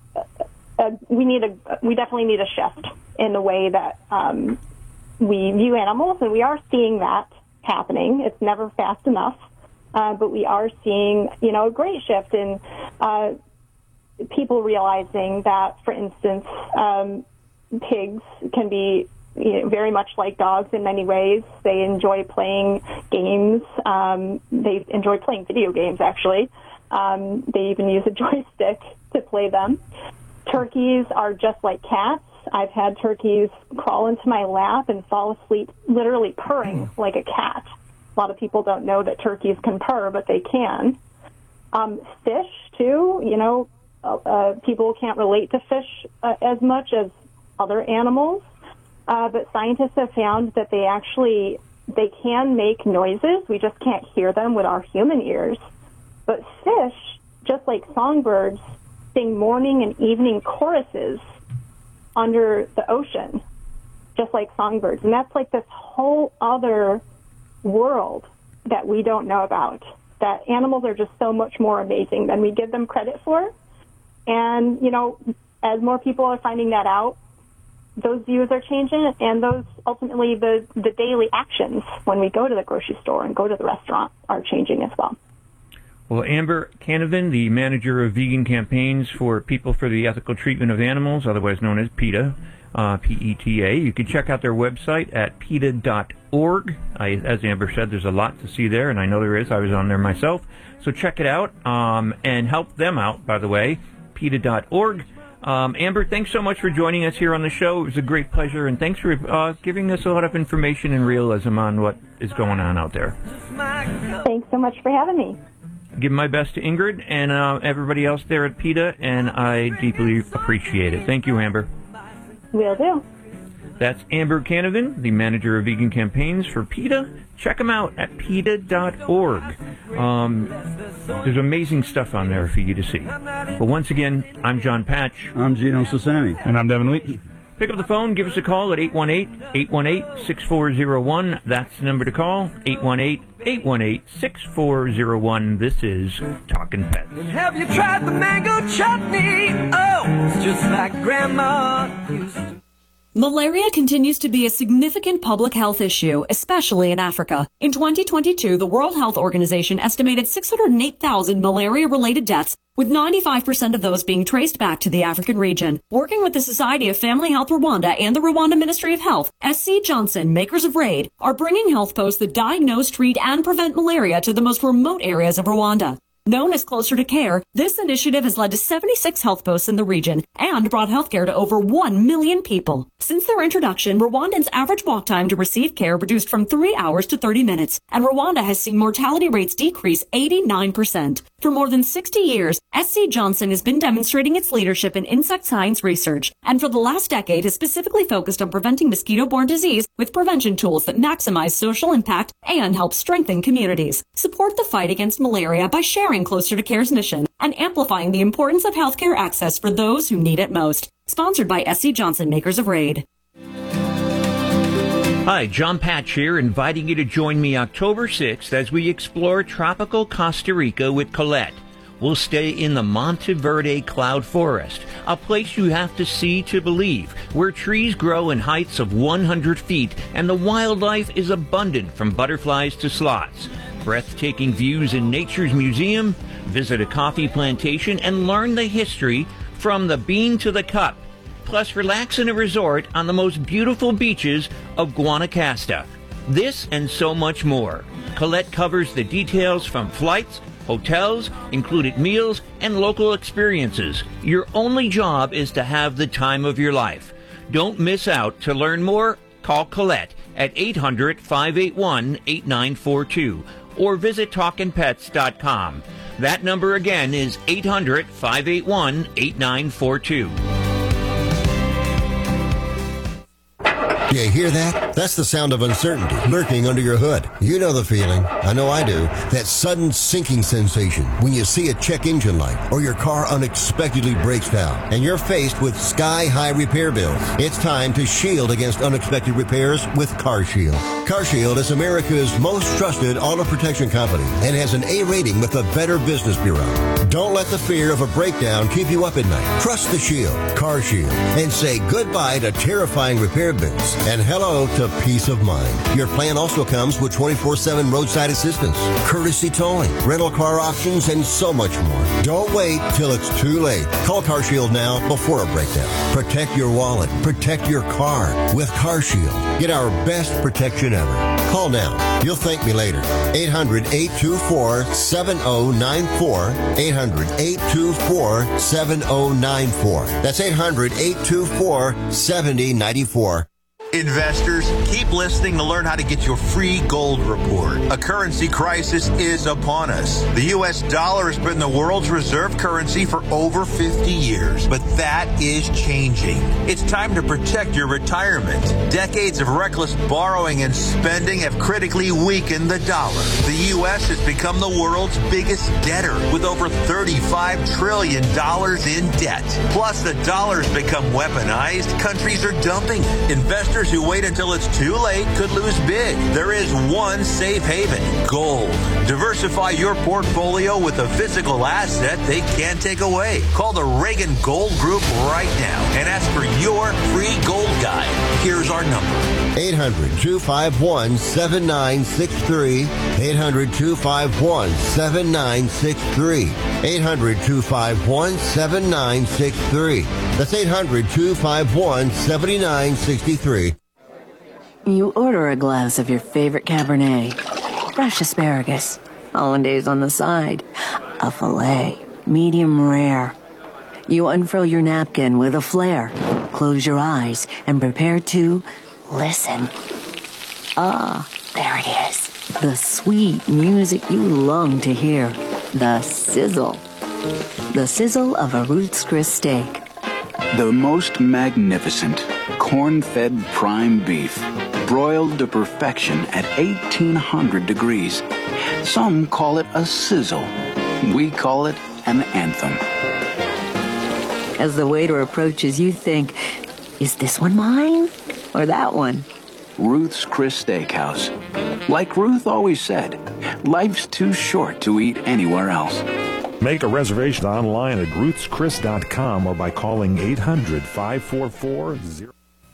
S12: uh, we need a, we definitely need a shift in the way that um, we view animals, and we are seeing that happening. It's never fast enough, uh, but we are seeing, you know, a great shift in uh, people realizing that, for instance, um, pigs can be, you know, very much like dogs in many ways. They enjoy playing games. Um, they enjoy playing video games, actually. Um, they even use a joystick to play them. Turkeys are just like cats. I've had turkeys crawl into my lap and fall asleep literally purring like a cat. A lot of people don't know that turkeys can purr, but they can. Um, fish, too, you know, uh, people can't relate to fish uh, as much as other animals. Uh, but scientists have found that they actually, they can make noises. We just can't hear them with our human ears. But fish, just like songbirds, sing morning and evening choruses under the ocean, just like songbirds. And that's like this whole other world that we don't know about, that animals are just so much more amazing than we give them credit for. And, you know, as more people are finding that out, those views are changing, and those ultimately the, the daily actions when we go to the grocery store and go to the restaurant are changing as well.
S7: Well, Amber Canavan, the manager of vegan campaigns for People for the Ethical Treatment of Animals, otherwise known as PETA, uh, P E T A. You can check out their website at PETA dot org. I, as Amber said, there's a lot to see there, and I know there is. I was on there myself. So check it out, um, and help them out, by the way, PETA dot org. Um, Amber, thanks so much for joining us here on the show. It was a great pleasure, and thanks for uh, giving us a lot of information and realism on what is going on out there.
S12: Thanks so much for having me.
S7: Give my best to Ingrid and uh, everybody else there at PETA, and I deeply appreciate it. Thank you, Amber.
S12: Will do.
S7: That's Amber Canavan, the manager of vegan campaigns for PETA. Check them out at PETA dot org. Um, there's amazing stuff on there for you to see. But once again, I'm John Patch.
S9: I'm Gino Sassani.
S5: And I'm Devin Leach.
S7: Pick up the phone, give us a call at eight one eight, eight one eight, six four zero one. That's the number to call, eight one eight, eight one eight, six four zero one. This is Talking Pets.
S11: Have you tried the mango chutney? Oh, it's just like Grandma used to.
S17: Malaria continues to be a significant public health issue, especially in Africa. In twenty twenty-two, the World Health Organization estimated six hundred eight thousand malaria-related deaths, with ninety-five percent of those being traced back to the African region. Working with the Society of Family Health Rwanda and the Rwanda Ministry of Health, S C Johnson, makers of RAID, are bringing health posts that diagnose, treat, and prevent malaria to the most remote areas of Rwanda. Known as Closer to Care, this initiative has led to seventy-six health posts in the region and brought healthcare to over one million people. Since their introduction, Rwandans' average walk time to receive care reduced from three hours to thirty minutes, and Rwanda has seen mortality rates decrease eighty-nine percent. For more than sixty years, S C Johnson has been demonstrating its leadership in insect science research, and for the last decade has specifically focused on preventing mosquito-borne disease with prevention tools that maximize social impact and help strengthen communities. Support the fight against malaria by sharing Closer to Care's mission and amplifying the importance of healthcare access for those who need it most. Sponsored by S C Johnson, makers of RAID.
S7: Hi, John Patch here, inviting you to join me October sixth as we explore tropical Costa Rica with Colette. We'll stay in the Monteverde Cloud Forest, a place you have to see to believe, where trees grow in heights of one hundred feet and the wildlife is abundant from butterflies to sloths. Breathtaking views in Nature's Museum, visit a coffee plantation, and learn the history from the bean to the cup. Plus, relax in a resort on the most beautiful beaches of Guanacaste. This and so much more. Colette covers the details from flights, hotels, included meals, and local experiences. Your only job is to have the time of your life. Don't miss out. To learn more, call Colette at eight hundred, five eight one, eight nine four two or visit talkin pets dot com. That number again is eight hundred, five eight one, eight nine four two.
S13: Do you hear that? That's the sound of uncertainty lurking under your hood. You know the feeling. I know I do. That sudden sinking sensation when you see a check engine light or your car unexpectedly breaks down and you're faced with sky-high repair bills. It's time to shield against unexpected repairs with CarShield. CarShield is America's most trusted auto protection company and has an A rating with the Better Business Bureau. Don't let the fear of a breakdown keep you up at night. Trust the Shield, CarShield, and say goodbye to terrifying repair bills and hello to peace of mind. Your plan also comes with twenty-four seven roadside assistance, courtesy towing, rental car options, and so much more. Don't wait till it's too late. Call CarShield now before a breakdown. Protect your wallet. Protect your car with CarShield. Get our best protection ever. Call now. You'll thank me later. eight hundred, eight two four, seven oh nine four. eight hundred, eight two four, seven oh nine four. That's eight hundred, eight two four, seven oh nine four.
S18: Investors, keep listening to learn how to get your free gold report. A currency crisis is upon us. The U S dollar has been the world's reserve currency for over fifty years, but that is changing. It's time to protect your retirement. Decades of reckless borrowing and spending have critically weakened the dollar. The U S has become the world's biggest debtor with over thirty-five trillion dollars in debt. Plus, the dollar's become weaponized. Countries are dumping it. Investors who wait until it's too late could lose big. There is one safe haven: gold. Diversify your portfolio with a physical asset they can't take away. Call the Reagan Gold Group right now and ask for your free gold guide. Here's our number:
S13: eight hundred, two five one, seven nine six three. eight hundred, two five one, seven nine six three. eight hundred, two five one, seven nine six three. That's eight hundred, two five one, seven nine six three.
S19: You order a glass of your favorite Cabernet, fresh asparagus, hollandaise on the side, a filet, medium rare. You unfurl your napkin with a flair, close your eyes, and prepare to listen. Ah, there it is. The sweet music you long to hear. The sizzle. The sizzle of a Ruth's Chris steak.
S20: The most magnificent corn-fed prime beef, broiled to perfection at eighteen hundred degrees. Some call it a sizzle. We call it an anthem.
S19: As the waiter approaches, you think, Is this one mine? Or that one?
S20: Ruth's Chris Steakhouse. Like Ruth always said, life's too short to eat anywhere else.
S5: Make a reservation online at ruths chris dot com or by calling eight hundred, five four four, zero.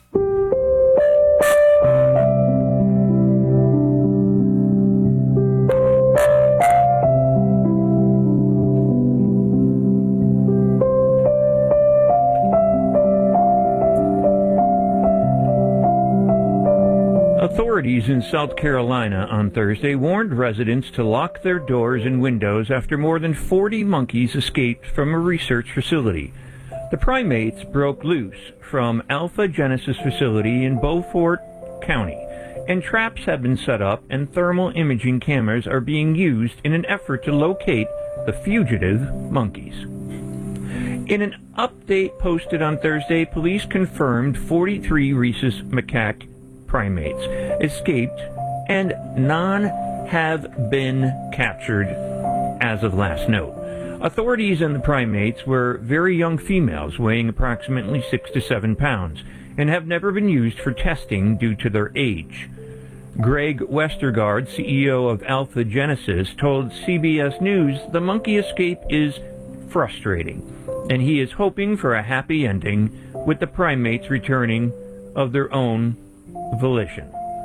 S7: Authorities in South Carolina on Thursday warned residents to lock their doors and windows after more than forty monkeys escaped from a research facility. The primates broke loose from Alpha Genesis facility in Beaufort County, and traps have been set up and thermal imaging cameras are being used in an effort to locate the fugitive monkeys. In an update posted on Thursday, police confirmed forty-three rhesus macaque primates escaped and none have been captured as of last note. Authorities and the primates were very young females weighing approximately six to seven pounds and have never been used for testing due to their age. Greg Westergaard, C E O of Alpha Genesis, told C B S News the monkey escape is frustrating and he is hoping for a happy ending with the primates returning of their own volition.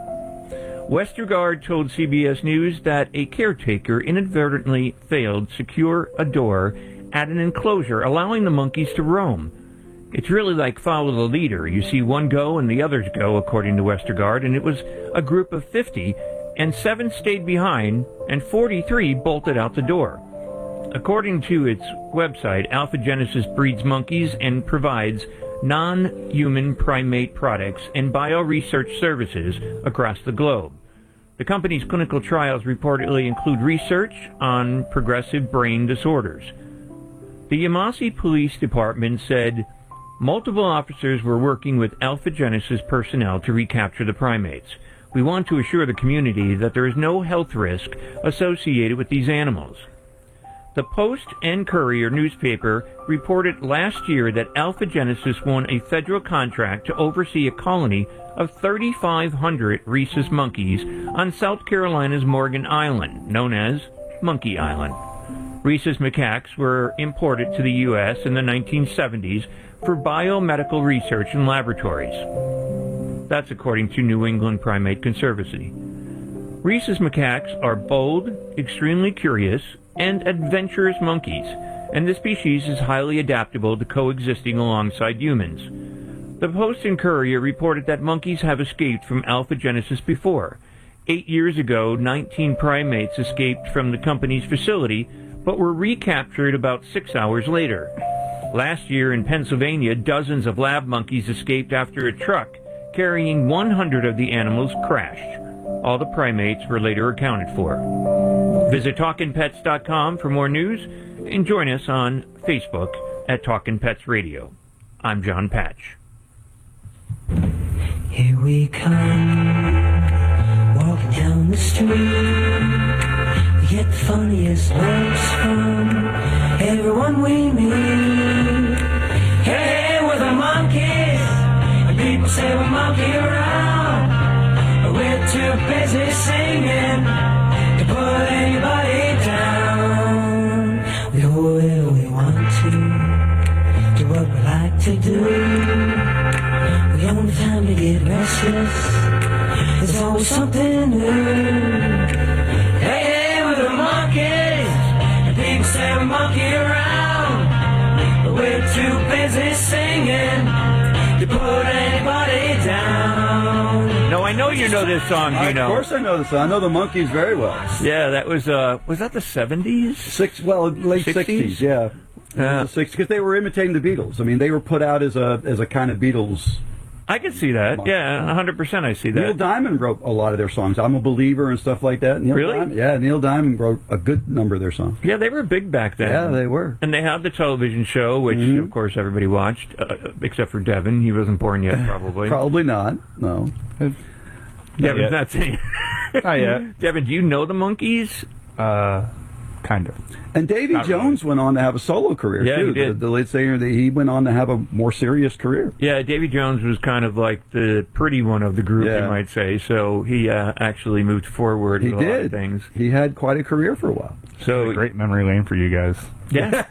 S7: Westergaard told C B S News that a caretaker inadvertently failed to secure a door at an enclosure, allowing the monkeys to roam. It's really like follow the leader. You see one go and the others go, according to Westergaard, and it was a group of fifty, and seven stayed behind, and forty-three bolted out the door. According to its website, Alpha Genesis breeds monkeys and provides non-human primate products and bioresearch services across the globe. The company's clinical trials reportedly include research on progressive brain disorders. The Yamasee Police Department said multiple officers were working with Alpha Genesis personnel to recapture the primates. We want to assure the community that there is no health risk associated with these animals. The Post and Courier newspaper reported last year that Alpha Genesis won a federal contract to oversee a colony of thirty-five hundred rhesus monkeys on South Carolina's Morgan Island, known as Monkey Island. Rhesus macaques were imported to the U S in the nineteen seventies for biomedical research in laboratories. That's according to New England Primate Conservancy. Rhesus macaques are bold, extremely curious, and adventurous monkeys, and the species is highly adaptable to coexisting alongside humans. The Post and Courier reported that monkeys have escaped from Alpha Genesis before. Eight years ago, nineteen primates escaped from the company's facility, but were recaptured about six hours later. Last year in Pennsylvania, dozens of lab monkeys escaped after a truck carrying one hundred of the animals crashed. All the primates were later accounted for. Visit talkin pets dot com for more news and join us on Facebook at Talkin' Pets Radio. I'm John Patch.
S11: Here we come, walking down the street. We get the funniest looks from everyone we meet. Hey, we're the monkeys, and people say we monkey around, but we're too busy singing to put anybody down. We go where we want to, do what we like to do. We don't have time to get restless, there's always something new. Hey, hey, we're the monkeys, and people say we monkey around, but we're too busy singing to put anybody down.
S7: No, I know you know this song, do you
S9: Of
S7: know?
S9: course I know the song. I know the Monkees very well.
S7: Yeah, that was, uh, was that the seventies?
S9: Six, well, late sixties, yeah.
S7: Yeah.
S9: Because they were imitating the Beatles. I mean, they were put out as a as a kind of Beatles.
S7: I can see that. Yeah, one hundred percent I see that.
S9: Neil Diamond wrote a lot of their songs. I'm a Believer and stuff like that. Neil
S7: Really?
S9: Diamond, yeah, Neil Diamond wrote a good number of their songs.
S7: Yeah, they were big back then.
S9: Yeah, they were.
S7: And they had the television show, which,
S9: Mhm.
S7: of course, everybody watched, uh, except for Devin. He wasn't born yet, probably.
S9: Probably not, no.
S7: Devin's
S2: yet.
S7: not saying.
S2: Not yet.
S7: Devin, do you know the Monkees?
S2: Uh,
S21: kind of.
S9: And Davy
S21: Not
S9: Jones
S21: really.
S9: went on to have a solo career,
S7: Yeah,
S9: too.
S7: he did.
S9: The, the lead singer, the, he went on to have a more serious career.
S7: Yeah, Davy Jones was kind of like the pretty one of the group,
S9: Yeah.
S7: you might say. So he uh, actually moved forward
S9: He
S7: with a lot
S9: did.
S7: of things.
S9: He had quite a career for a while.
S7: So
S21: a great memory lane for you guys.
S7: Yeah.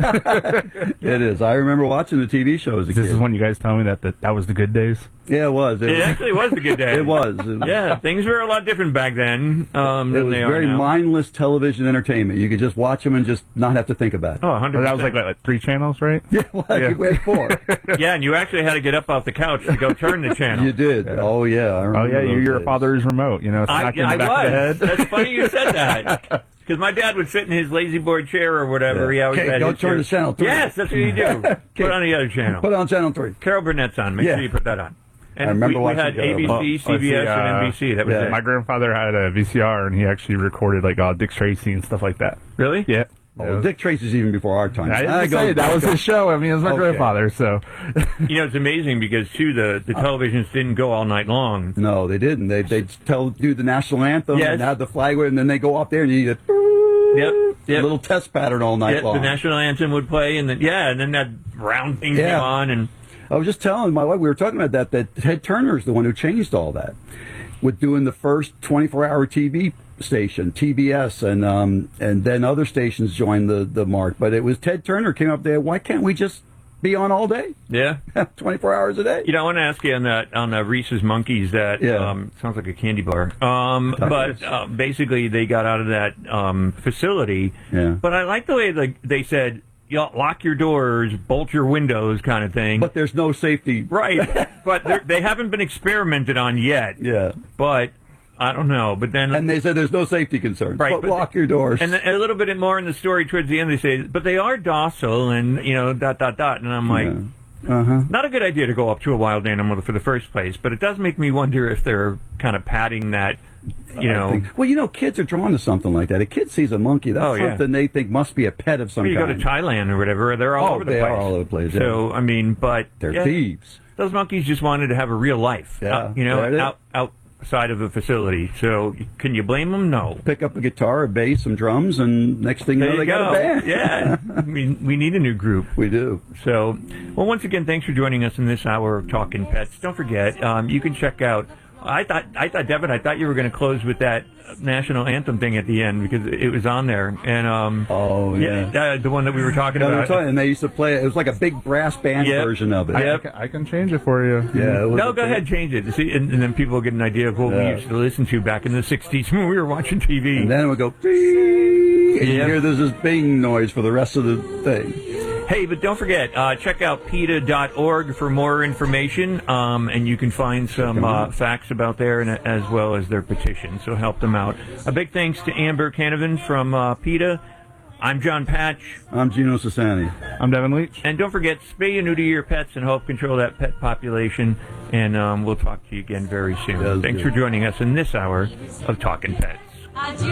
S9: It is. I remember watching the T V shows as a
S21: This
S9: kid.
S21: is when you guys tell me that that, that was the good days.
S9: Yeah, it was.
S7: It
S9: was-
S7: actually was a good day.
S9: It was. It-
S7: Yeah, things were a lot different back then um,
S9: It
S7: than
S9: was
S7: they are
S9: very
S7: now.
S9: mindless television entertainment. You could just watch them and just not have to think about it.
S7: Oh, one hundred percent.
S21: That was like, like, like three channels, right?
S9: Yeah, well, you went four.
S7: Yeah, and you actually had to get up off the couch to go turn the channel.
S9: You did. Oh, yeah. I
S21: Oh,
S9: remember
S21: yeah, you,
S9: those
S21: your
S9: days.
S21: father's remote, you know,
S7: I,
S21: smack you in
S7: I
S21: the back
S7: was.
S21: of the head.
S7: That's funny you said that. Because my dad would sit in his lazy boy chair or whatever.
S9: Yeah.
S7: He always
S9: Okay,
S7: had
S9: go
S7: his
S9: turn
S7: chair.
S9: to channel three.
S7: Yes, that's what you do. Put on the other channel.
S9: Put on channel three.
S7: Carol Burnett's on. Make
S9: Yeah.
S7: sure you put that on. And
S9: I remember
S7: we, we
S9: watching
S7: had
S9: Carol.
S7: A B C,
S21: Well,
S7: C B S,
S21: let's see, uh,
S7: and N B C. That was
S21: yeah,
S7: it.
S21: my grandfather had a V C R, and he actually recorded like uh, Dick Tracy and stuff like that.
S7: Really?
S21: Yeah.
S9: Oh, Dick Tracy's even before our time.
S21: I didn't
S9: I
S21: say
S9: go-
S21: that was his show. I mean, it was my
S9: Okay.
S21: grandfather, so.
S7: You know, it's amazing because, too, the, the televisions didn't go all night long.
S9: No, they didn't. They they tell do the national anthem
S7: Yes.
S9: and have the flag, and then they go up there and you get a
S7: Yep. Yep.
S9: little test pattern all night
S7: Yeah,
S9: long.
S7: the national anthem would play, and then, yeah, and then that round thing
S9: Yeah.
S7: came on, and
S9: I was just telling my wife, we were talking about that, that Ted Turner's the one who changed all that with doing the first twenty-four hour T V station, T B S, and um, and then other stations joined the, the mark. But it was Ted Turner came up there, why can't we just be on all day?
S7: yeah.
S9: twenty-four hours a day?
S7: You know, I want to ask you on that on uh, Reese's Monkeys. That
S9: Yeah.
S7: um, sounds like a candy bar. Um, but uh, basically, they got out of that um, facility.
S9: Yeah.
S7: But I like the way they, they said, you know, lock your doors, bolt your windows, kind of thing.
S9: But there's no safety.
S7: Right. But they're- they haven't been experimented on yet.
S9: Yeah.
S7: But I don't know. But then.
S9: And they said there's no safety concerns.
S7: Right,
S9: but,
S7: but-
S9: lock your doors.
S7: And then a little bit more in the story towards the end, they say, but they are docile and, you know, dot, dot, dot. And I'm like,
S9: uh-huh.
S7: not a good idea to go up to a wild animal for the first place, but it does make me wonder if they're kind of padding that, you
S9: I
S7: know.
S9: think- well, you know, kids are drawn to something like that. A kid sees a monkey, that's
S7: Oh, yeah.
S9: something they think must be a pet of some
S7: When you go
S9: kind.
S7: to Thailand or whatever, they're all
S9: Oh,
S7: over the
S9: they
S7: place.
S9: are all over the place, yeah.
S7: So, I mean, but.
S9: They're
S7: yeah,
S9: thieves.
S7: Those monkeys just wanted to have a real life,
S9: Yeah,
S7: uh, you know,
S9: there it is.
S7: out, outside of a facility. So, can you blame them? No.
S9: Pick up a guitar, a bass, some drums, and next thing you
S7: There
S9: know,
S7: you
S9: they
S7: go.
S9: got a band.
S7: Yeah. we, we need a new group.
S9: We do.
S7: So, well, once again, thanks for joining us in this hour of Talking Pets. Don't forget, um, you can check out. I thought, I thought, Devin, I thought you were going to close with that national anthem thing at the end because it was on there. And um,
S9: oh yeah,
S7: uh, the one that we were talking
S9: Yeah,
S7: about.
S9: that's right. And they used to play it. It was like a big brass band
S7: Yep.
S9: version of it.
S7: Yep.
S21: I, can, I can change it for you.
S9: Yeah. It was
S7: No,
S9: a
S7: go
S9: big-
S7: ahead, change it. See, and, and then people will get an idea of what we
S9: Yeah.
S7: used to listen to back in the sixties when we were watching T V.
S9: And then it would go, "Beep," and you
S7: Yep.
S9: hear there's this bing noise for the rest of the thing.
S7: Hey, but don't forget, uh, check out PETA dot org for more information, um, and you can find some uh, facts about there and, as well as their petition, so help them out. A big thanks to Amber Canavan from uh, PETA. I'm John Patch.
S9: I'm Gino Sassani.
S21: I'm Devin Leach.
S7: And don't forget, spay and neuter your pets and help control that pet population, and um, we'll talk to you again very soon.
S9: That's
S7: Thanks
S9: good.
S7: for joining us in this hour of Talking Pets.
S16: Adieu,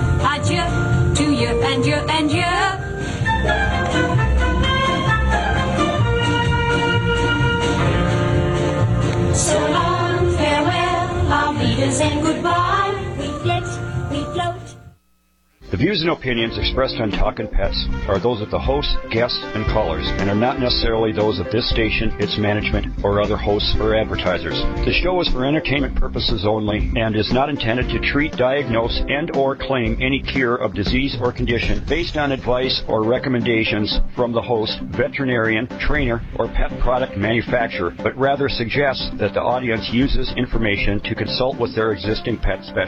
S16: adieu to you and you and you. So long, farewell, our leaders, and goodbye. We flit, we float.
S2: The views and opinions expressed on Talkin' Pets are those of the hosts, guests, and callers, and are not necessarily those of this station, its management, or other hosts or advertisers. The show is for entertainment purposes only and is not intended to treat, diagnose, and or claim any cure of disease or condition based on advice or recommendations from the host, veterinarian, trainer, or pet product manufacturer, but rather suggests that the audience uses information to consult with their existing pet specialist.